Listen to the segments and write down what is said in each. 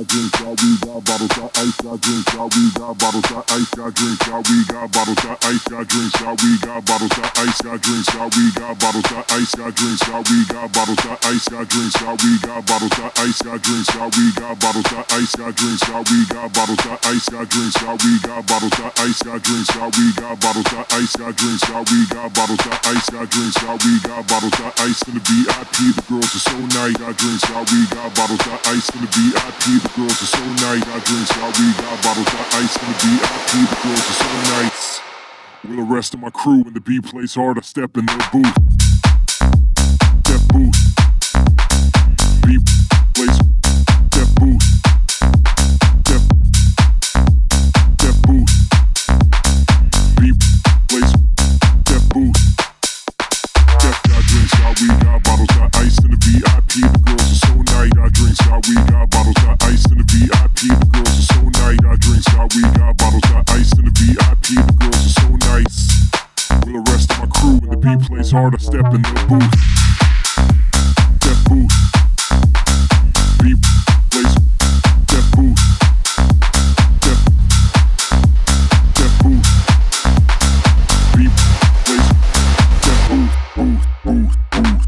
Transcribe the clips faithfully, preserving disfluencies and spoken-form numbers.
got drinks, got we got bottles, got ice, got drinks, got we got bottles, got ice, got drinks, got we got bottles, got ice, got drinks, got we got bottles, got ice, got drinks, got we got bottles, got ice, got drinks, got we got bottles, got ice, got drinks, got we got bottles, got ice, got drinks, got we got bottles, got ice, got drinks, got we got bottles, got ice, got drinks, got we got bottles, got ice, got drinks, got we got bottles, got ice, got drinks, got we got bottles, got ice, got drinks, got we got bottles, got ice in the V I P. The girls are so nice. Got drinks, got we got bottles, got ice in the V I P. The girls are so nice. Got drinks, got we got bottles, got ice in the V I P. The girls are so nice. With the rest of my crew when the beat plays hard, I step in their booth. Step booth. Beat plays. Step booth. Step. Step booth. Beat plays. Step booth. Step. Got drinks, got we got bottles, got ice in the V I P. The girls are so nice. Got drinks, got we got bottles, got ice in the V I P. The girls are so nice. Got drinks, got we got bottles, got ice in the V I P. The girls are so nice. With the rest of my crew when the beat plays hard, I step in their booth. Step booth. Beat plays. Step booth. Step. Step booth. Beat plays. Step booth. Booth. Booth. Booth.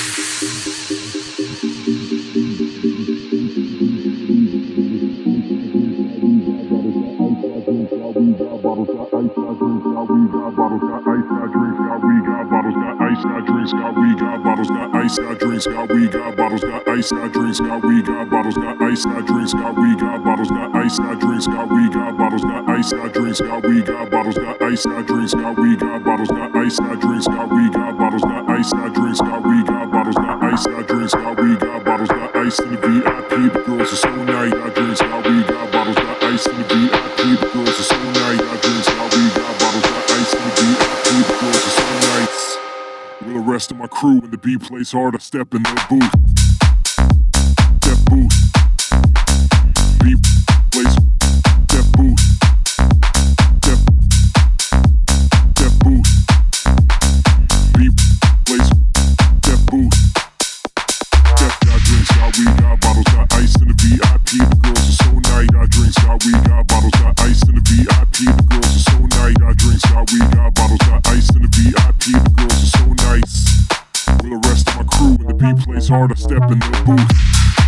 Bottles, got ice, got drinks, got we got bottles, got ice, got drinks, got we got bottles, got ice, got drinks, got we got bottles, got ice, got drinks, got we got bottles, got ice, got drinks, got we got bottles, got ice, got drinks, got we got bottles, got ice, got drinks, got we got bottles, got ice, got drinks, got we got bottles, got ice, got drinks, got we got bottles, got ice, got drinks, got we got bottles, got ice, got drinks, got we got bottles, got ice, got drinks, got we got bottles, got ice in the V I P. The girls are so nice. Got drinks, got we got bottles, got ice in the V I P. The girls are so nice. Got drinks, got we got bottles, got ice in the V I P. The girls are so nice. With the rest of my crew when the beat plays hard, I step in their booth. Step booth. Beat plays. Step booth. Step. Step booth. Beat plays. Step booth. Step. Got drinks, got we got bottles, got ice in the V I P. The girls are so nice. Got drinks, got we got bottles, got ice in the V I P. The girls are so nice. Got drinks, got we got bottles, got ice in the V I P. The girls are so nice. With the rest of my crew when the beat plays hard, I step in their booth.